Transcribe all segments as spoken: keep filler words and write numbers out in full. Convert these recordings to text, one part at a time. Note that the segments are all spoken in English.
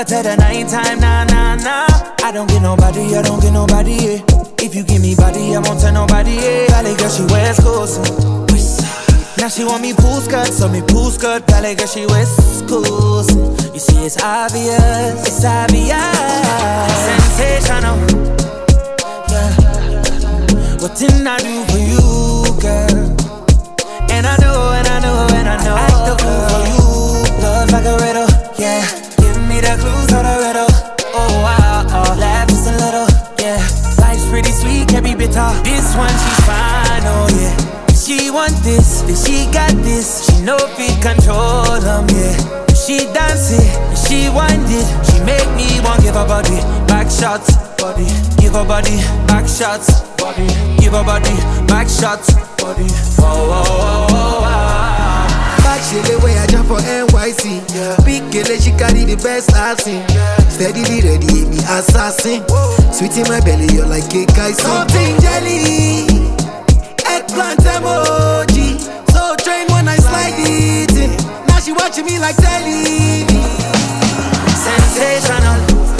till the night time, nah, nah, nah. I don't get nobody, I don't get nobody, yeah. If you give me body, I won't tell nobody, yeah. Valley girl, she wears clothes. Now she want me pool skirt, so me pool skirt. Valley girl, she wears clothes. You see, it's obvious, it's obvious. Sensational, yeah. What didn't I do for you, girl? And I know, and I know, and I know. I act the fool for you. Love like a riddle, yeah. Give me the clues of the riddle. Oh, wow, oh, laugh just a little, yeah. Life's pretty sweet, can't be bitter. This one, she's fine, oh, yeah. She want this, then she got this. She know if it control them, yeah. She dance it, and she wind it. She make me want give her body back shots, body. Give her body back shots, body. Give her body back shots, body. Oh, oh, oh, oh, oh. Back she the way I jump for N Y C. Yeah. Big girl, she carry the best I've seen. Yeah. Steadily ready, hit me assassin. Whoa. Sweet in my belly, you're like cake icing. Something jelly. Eggplant emoji, so trained when I slide it in. Now she watching me like telly. Sensational,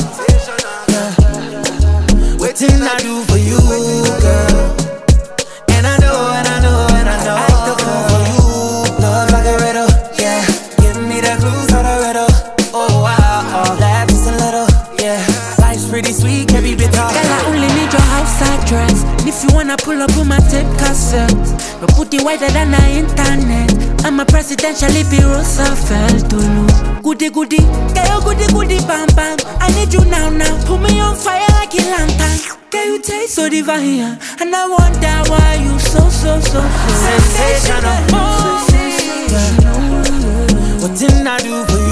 yeah. What did I do for you, girl? And I know, and I know, and I know. I act the fool for you. Love like a riddle, yeah. Give me the clues of the riddle. Oh wow, oh, laugh just a little, yeah. Life's pretty sweet, can't be bitter. Girl, I only need your outside dress. If you wanna pull up with my tape cassette, but put it wider than the internet. I'm a presidential if you Roosevelt to look. Goody goody, girl, goody goody, bam bam. I need you now now. Put me on fire like a lantern. Girl, you taste so divine, and I wonder why you so so so so sensational. Oh, sensational. What didn't I do for you?